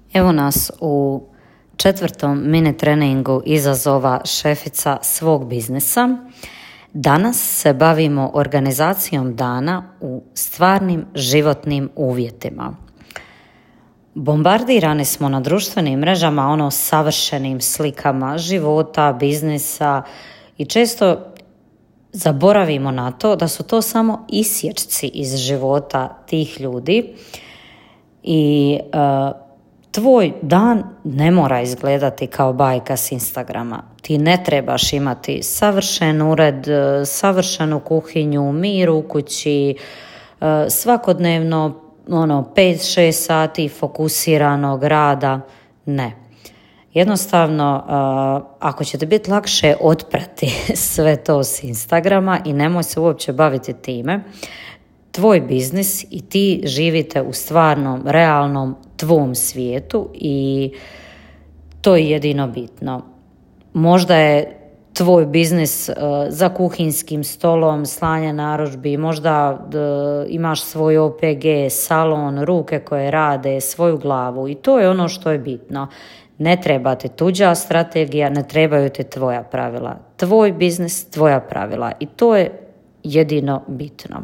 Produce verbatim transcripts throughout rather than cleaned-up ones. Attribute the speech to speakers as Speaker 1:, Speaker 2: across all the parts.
Speaker 1: Evo nas u četvrtom mini treningu izazova šefica svog biznisa. Danas se bavimo organizacijom dana u stvarnim životnim uvjetima. Bombardirani smo na društvenim mrežama ono savršenim slikama života, biznisa i često zaboravimo na to da su to samo isječci iz života tih ljudi i uh, tvoj dan ne mora izgledati kao bajka s Instagrama. Ti ne trebaš imati savršen ured, savršenu kuhinju, mir u kući, svakodnevno ono pet šest sati fokusiranog rada. Ne. Jednostavno, ako će ti biti lakše otprati sve to s Instagrama i nemoj se uopće baviti time, tvoj biznis i ti živite u stvarnom, realnom, tvom svijetu i to je jedino bitno. Možda je tvoj biznis uh, za kuhinskim stolom, slanje narudžbi, možda uh, imaš svoj O P G, salon, ruke koje rade, svoju glavu i to je ono što je bitno. Ne treba ti tuđa strategija, ne trebaju ti tvoja pravila. Tvoj biznis, tvoja pravila i to je jedino bitno.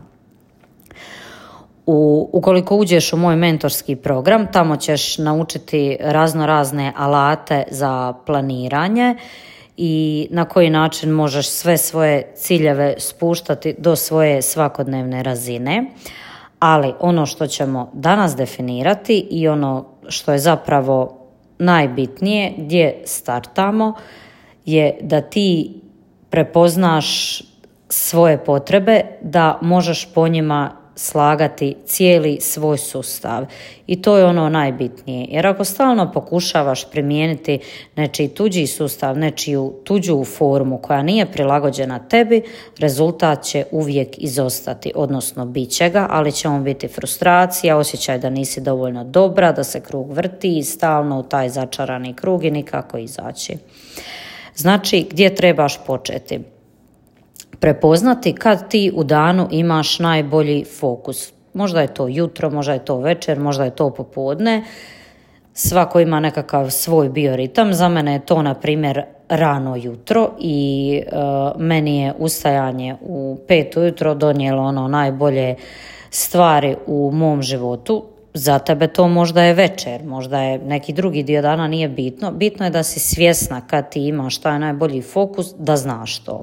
Speaker 1: U, ukoliko uđeš u moj mentorski program, tamo ćeš naučiti razno razne alate za planiranje i na koji način možeš sve svoje ciljeve spuštati do svoje svakodnevne razine. Ali ono što ćemo danas definirati i ono što je zapravo najbitnije gdje startamo je da ti prepoznaš svoje potrebe, da možeš po njima slagati cijeli svoj sustav i to je ono najbitnije, jer ako stalno pokušavaš primijeniti nečiji tuđi sustav, nečiju tuđu formu koja nije prilagođena tebi, rezultat će uvijek izostati, odnosno bit će ga, ali će on biti frustracija, osjećaj da nisi dovoljno dobra, da se krug vrti i stalno u taj začarani krug i nikako izaći. Znači, gdje trebaš početi? Prepoznati kad ti u danu imaš najbolji fokus. Možda je to jutro, možda je to večer, možda je to popodne. Svako ima nekakav svoj bioritam. Za mene je to, na primjer, rano jutro i uh, meni je ustajanje u pet ujutro donijelo ono najbolje stvari u mom životu. Za tebe to možda je večer, možda je neki drugi dio dana, nije bitno. Bitno je da si svjesna kad ti imaš taj najbolji fokus, da znaš to.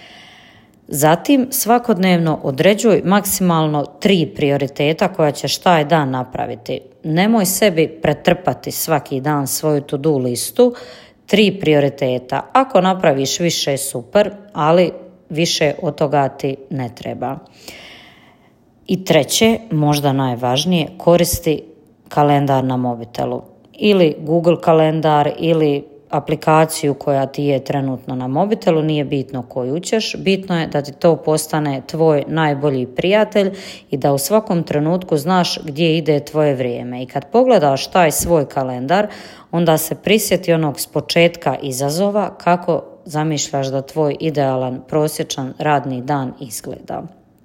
Speaker 1: Zatim svakodnevno određuj maksimalno tri prioriteta koja ćeš taj dan napraviti. Nemoj sebi pretrpati svaki dan svoju to-do listu, tri prioriteta. Ako napraviš više, super, ali više od toga ti ne treba. I treće, možda najvažnije, koristi kalendar na mobitelu. Ili Google kalendar ili aplikaciju koja ti je trenutno na mobitelu, nije bitno koju ćeš, bitno je da ti to postane tvoj najbolji prijatelj i da u svakom trenutku znaš gdje ide tvoje vrijeme. I kad pogledaš taj svoj kalendar, onda se prisjeti onog s početka izazova kako zamišljaš da tvoj idealan prosječan radni dan izgleda.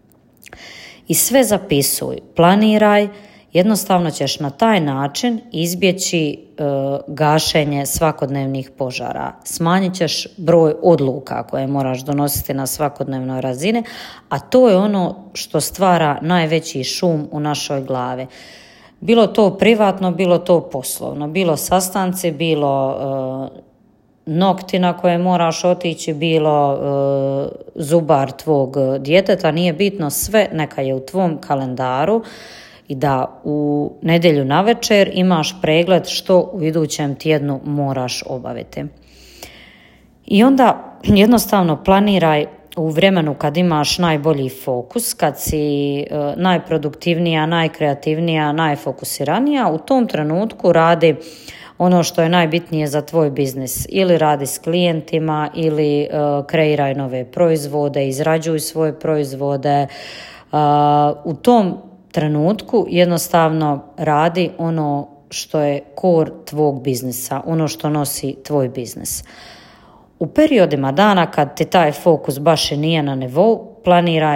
Speaker 1: I sve zapisuj, planiraj. Jednostavno ćeš na taj način izbjeći e, gašenje svakodnevnih požara. Smanjit ćeš broj odluka koje moraš donositi na svakodnevnoj razini, a to je ono što stvara najveći šum u našoj glavi. Bilo to privatno, bilo to poslovno, bilo sastanci, bilo e, nokti na koje moraš otići, bilo e, zubar tvog djeteta, nije bitno, sve neka je u tvom kalendaru i da u nedjelju navečer imaš pregled što u idućem tjednu moraš obaviti. I onda jednostavno planiraj u vremenu kad imaš najbolji fokus, kad si e, najproduktivnija, najkreativnija, najfokusiranija, u tom trenutku radi ono što je najbitnije za tvoj biznis. Ili radi s klijentima, ili e, kreiraj nove proizvode, izrađuj svoje proizvode. Uh, u tom trenutku jednostavno radi ono što je core tvog biznisa, ono što nosi tvoj biznis. U periodima dana kad ti taj fokus baš i nije na nivou, planiraj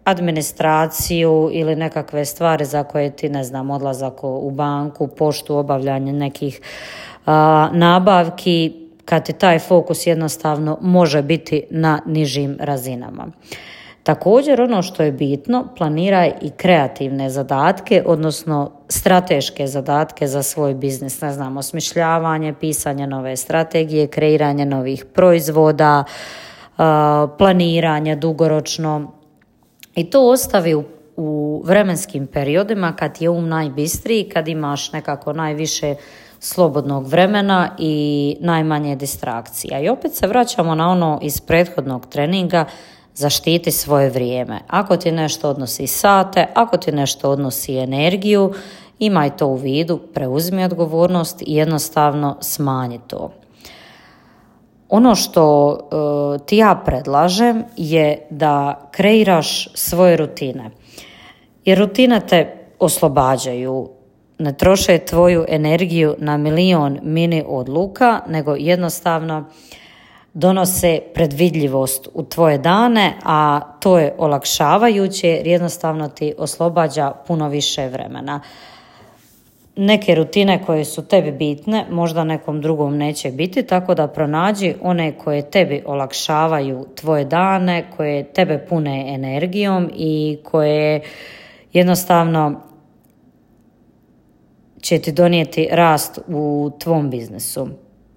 Speaker 1: administraciju ili nekakve stvari za koje ti, ne znam, odlazak u banku, poštu, obavljanje nekih a, nabavki, kad ti taj fokus jednostavno može biti na nižim razinama. Također, ono što je bitno, planiraj i kreativne zadatke, odnosno strateške zadatke za svoj biznis. Ne znam, osmišljavanje, pisanje nove strategije, kreiranje novih proizvoda, planiranje dugoročno. I to ostavi u, u vremenskim periodima kad je um najbistriji, kad imaš nekako najviše slobodnog vremena i najmanje distrakcija. I opet se vraćamo na ono iz prethodnog treninga, zaštiti svoje vrijeme. Ako ti nešto odnosi sate, ako ti nešto odnosi energiju, imaj to u vidu, preuzmi odgovornost i jednostavno smanji to. Ono što uh, ti ja predlažem je da kreiraš svoje rutine. Jer rutine te oslobađaju, ne troše tvoju energiju na milion mini odluka, nego jednostavno donose predvidljivost u tvoje dane, a to je olakšavajuće jer jednostavno ti oslobađa puno više vremena. Neke rutine koje su tebi bitne, možda nekom drugom neće biti, tako da pronađi one koje tebi olakšavaju tvoje dane, koje tebe pune energijom i koje jednostavno će ti donijeti rast u tvom biznisu.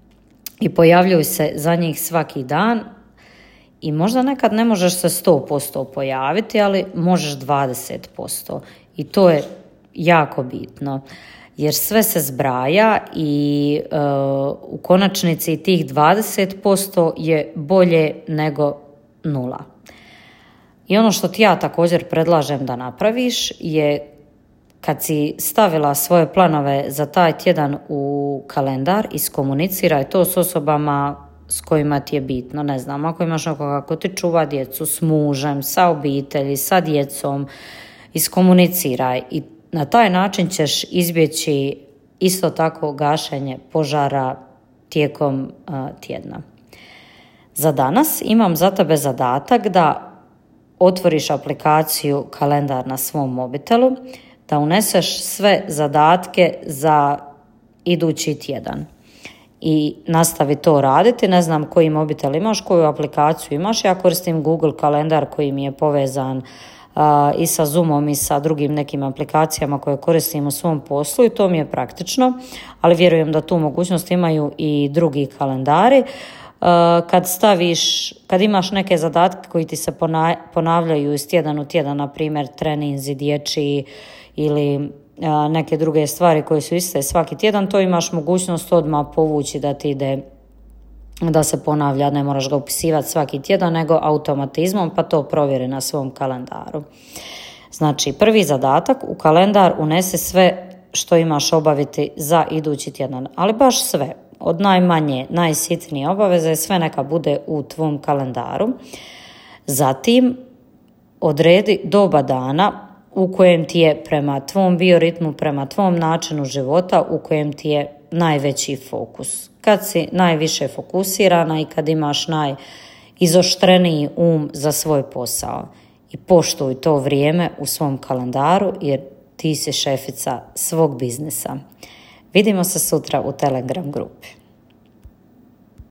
Speaker 1: I pojavljuj se za njih svaki dan i možda nekad ne možeš se sto posto pojaviti, ali možeš dvadeset posto i to je jako bitno. Jer sve se zbraja i e, u konačnici tih dvadeset posto je bolje nego nula. I ono što ti ja također predlažem da napraviš je kad si stavila svoje planove za taj tjedan u kalendar, iskomuniciraj to s osobama s kojima ti je bitno. Ne znam, ako imaš nekoga ko ti čuva djecu, s mužem, sa obitelji, sa djecom, iskomuniciraj i na taj način ćeš izbjeći isto tako gašenje požara tijekom uh, tjedna. Za danas imam za tebe zadatak da otvoriš aplikaciju kalendar na svom mobitelu, da uneseš sve zadatke za idući tjedan i nastavi to raditi. Ne znam koji mobitel imaš, koju aplikaciju imaš. Ja koristim Google kalendar koji mi je povezan a, i sa Zoomom i sa drugim nekim aplikacijama koje koristim u svom poslu i to mi je praktično, ali vjerujem da tu mogućnost imaju i drugi kalendari. A, kad staviš, kad imaš neke zadatke koji ti se ponavljaju iz tjedan u tjedan, na primjer treninzi dječji ili a, neke druge stvari koje su iste svaki tjedan, to imaš mogućnost odmah povući da ti ide, da se ponavlja, ne moraš ga upisivati svaki tjedan, nego automatizmom, pa to provjeri na svom kalendaru. Znači, prvi zadatak, u kalendar unesi sve što imaš obaviti za idući tjedan, ali baš sve, od najmanje, najsitnije obaveze, sve neka bude u tvom kalendaru. Zatim, odredi doba dana u kojem ti je prema tvom bioritmu, prema tvom načinu života, u kojem ti je najveći fokus. Kad si najviše fokusirana i kad imaš najizoštreniji um za svoj posao. I poštuj to vrijeme u svom kalendaru jer ti si šefica svog biznisa. Vidimo se sutra u Telegram grupi.